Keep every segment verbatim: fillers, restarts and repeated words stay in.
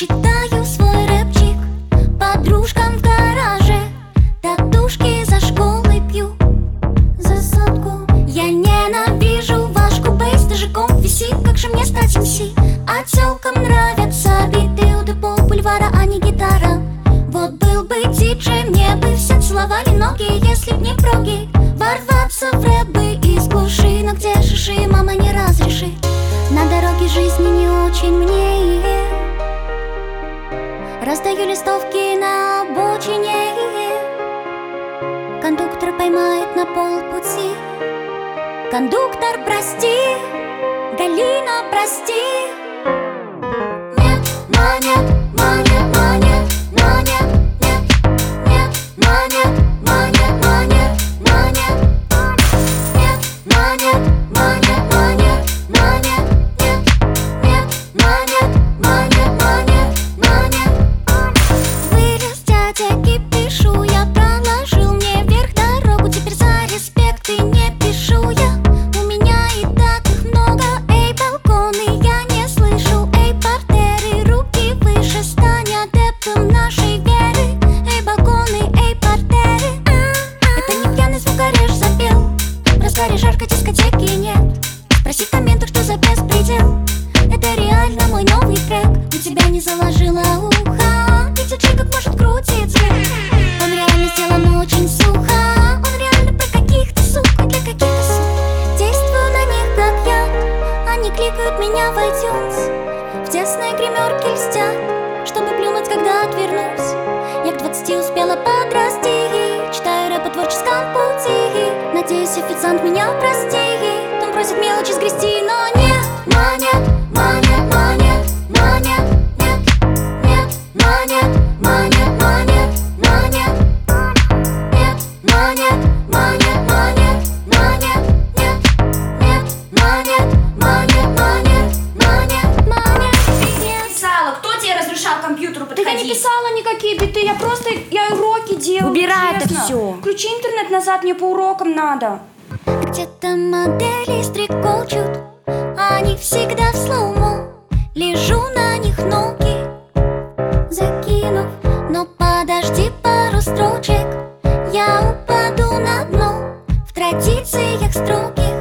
Читаю свой рэпчик подружкам в гараже, татушки за школой пью за сотку. Я ненавижу ваш кубейс, даже комп висит, как же мне стать эм си? А тёлкам нравятся биты у депо бульвара, а не гитара. Вот был бы диджей, мне бы все целовали ноги, если б не проги. Ворваться в рэп бы из глуши, но где шиши, мама не разрешит. На дороге жизни не очень мне. Раздаю листовки на обочине. Кондуктор поймает на полпути. Кондуктор, прости, Галина, прости. Нет, монет, монет, монет, монет, нет, нет, монет, монет, монет, монет, нет, монет, монет, монет, монет, нет, нет, монет, монет, монет, монет. Вырос дядя, пишу я, проложил мне вверх дорогу. Теперь за респект и не пишу я. У меня и так их много. Эй, балконы, я не слышу. Эй, портеры, руки выше, стань адептом нашей веры. Эй, балконы, эй, портеры. Это не пьяный звукореж запел. В разгаре жарко, дискотеки нет. Спроси в комментах, что за беспредел. Это реально мой новый трек. У тебя не заложило ухо. И диджей как может крутит звук. Он реально сделан очень сухо. Он реально про каких-то сук и для каких-то сук. Действую на них как я. Они кликают меня в iTunes. В тесной гримерке льстят, чтобы плюнуть, когда отвернусь. Я к двадцати успела подрасти. Читаю рэп о творческом пути. Надеюсь, официант меня простит. Он просит мелочи сгрести, но нет. Монет, монет, монет, монет, нет, нет, монет, монет, монет, монет, нет, монет, монет, монет, монет, нет, нет, монет, монет, монет, монет, монет. Писала, кто тебе разрешал к компьютеру подходить? Да я не писала никакие биты, я просто, я уроки делаю. Убирай это честно. всё. Включи интернет назад, мне по урокам надо. Где-то модели стрекочут, они всегда в слоумо. Лежу на них ноги, закинув. Но подожди пару строчек, я упаду на дно. В традициях строгих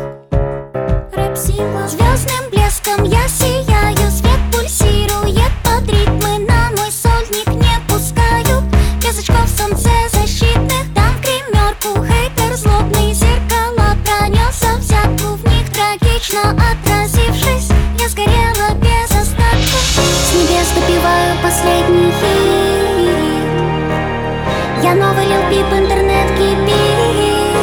рэп-символ. Звездным блеском я сияю, свет пульсирует под ритмы. На мой сольник не пускают без очков солнцезащитных. Там в гримерку хейтер злобный, зеркала пронесся взятку. В них трагично отразившись, я сгорела без остатка. С небес допиваю последний хит. Я новый Лил Пип, интернет кипит.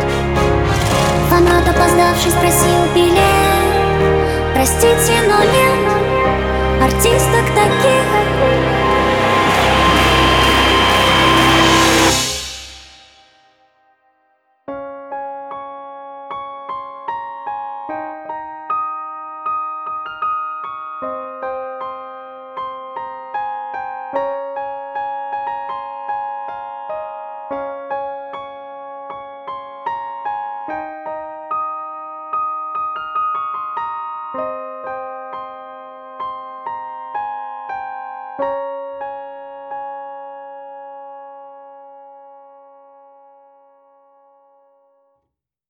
Фанат, опоздавший, спросил билет. Простите, но нет артисток таких.